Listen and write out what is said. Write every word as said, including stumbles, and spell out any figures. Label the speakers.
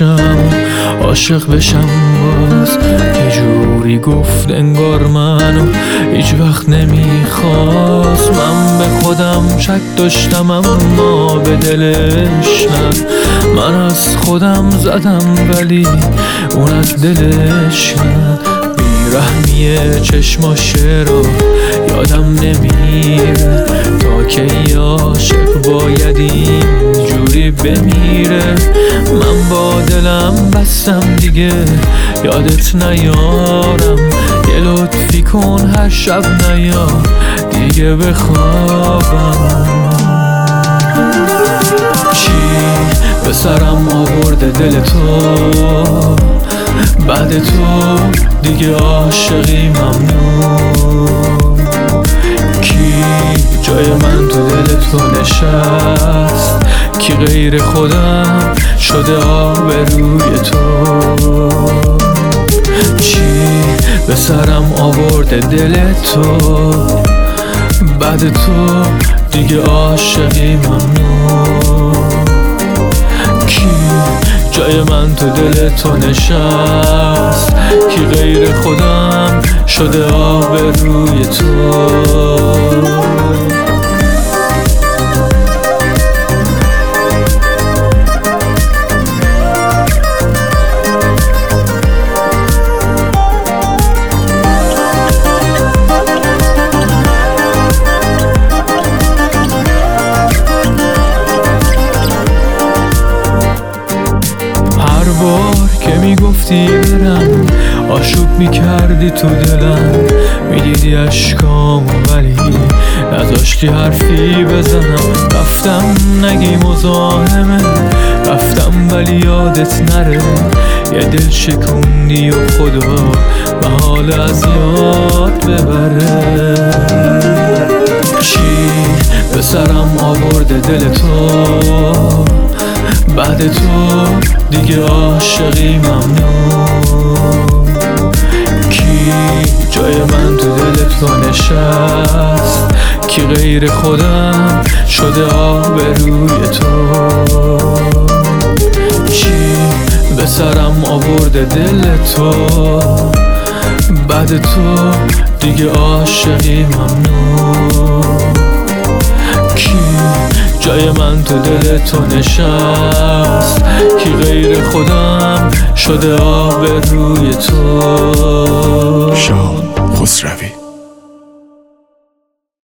Speaker 1: باشم عاشق بشم باز. یه جوری گفت انگار منو هیچ وقت نمیخواست. من به خودم شک داشتم اما به دلش نه. من از خودم زدم ولی اون از دلش نه. بیرحمی چشماش رو یادم نمیره تا که عاشق باید اینجوری بمیره. من با دلم بستم دیگه یادت نیارم. یه لطفی کن هر شب نیا دیگه بخوابم. چی به سرم آورده دل تو بعد تو دیگه عاشقی ممنون. کی جای من تو دل تو نشست کی غیر خودم شده آبروی تو. چی به سرم آورده دل تو بعد تو دیگه عاشقی ممنون. کی جای من تو دل تو نشست کی غیر خودم شده آبروی تو. که میگفتی برم آشوب میکردی تو دلم. میدیدی اشکام ولی نذاشتی حرفی بزنم. رفتم نگی مزاحمه رفتم ولی یادت نره. یه دل شکوندی و خدا محال از یاد ببره. چی به سرم آورده دل تو بعد تو دیگه عاشقی ممنون. کی جای من تو دل تو نشست کی غیر خودم شده آبروی تو. چی به سرم آورده دل تو بعد تو دیگه عاشقی ممنون. کی جای من تو دل تو نشست کی غیر خودم شده آبروی تو.
Speaker 2: شان خسروی.